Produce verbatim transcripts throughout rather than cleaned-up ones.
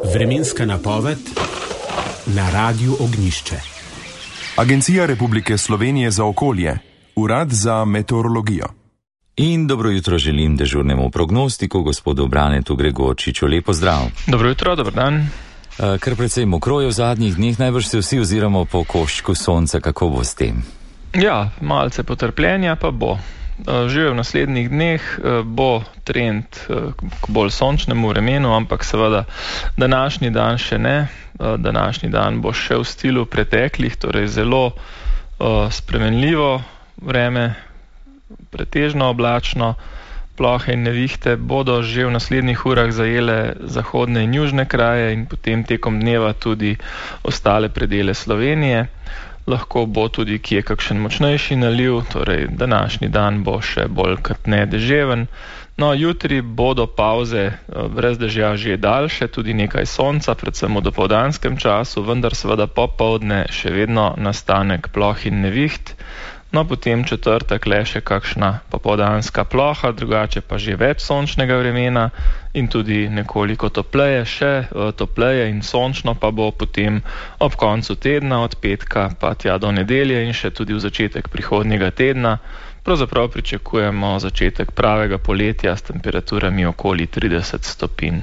Vremenska napoved na Radiu Ognjišče. Agencija Republike Slovenije za okolje, Urad za meteorologijo. In dobro jutro želim dežurnemu prognostiku, gospodu Branetu Gregorčiču. Lepo zdrav. Dobro jutro, dober dan. Kar precej mokro je v zadnjih dneh, najbrž se vsi oziramo po koščku sonca, kako bo s tem? Ja, malce potrpljenja pa bo. Že v naslednjih dneh bo trend k bolj sončnemu vremenu, ampak seveda današnji dan še ne. Današnji dan bo še v stilu preteklih, torej zelo spremenljivo vreme, pretežno oblačno. Plohe in nevihte bodo že v naslednjih urah zajele zahodne in južne kraje in potem tekom dneva tudi ostale predele Slovenije. Lahko bo tudi kje kakšen močnejši naliv, torej današnji dan bo še bolj kot ne deževen. No, jutri bodo pavze brez dežja že daljše, tudi nekaj sonca, predvsem v dopoldanskem času, vendar seveda popoldne še vedno nastanek ploh in neviht. No, potem četrtek le še kakšna popoldanska ploha, drugače pa že več sončnega vremena in tudi nekoliko topleje, še topleje in sončno pa bo potem ob koncu tedna, od petka pa tja do nedelje in še tudi v začetek prihodnjega tedna. Pravzaprav pričakujemo začetek pravega poletja s temperaturami okoli trideset stopinj.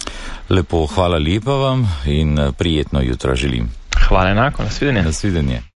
Lepo, hvala lepa vam in prijetno jutro želim. Hvala enako, nasvidenje. Nasvidenje.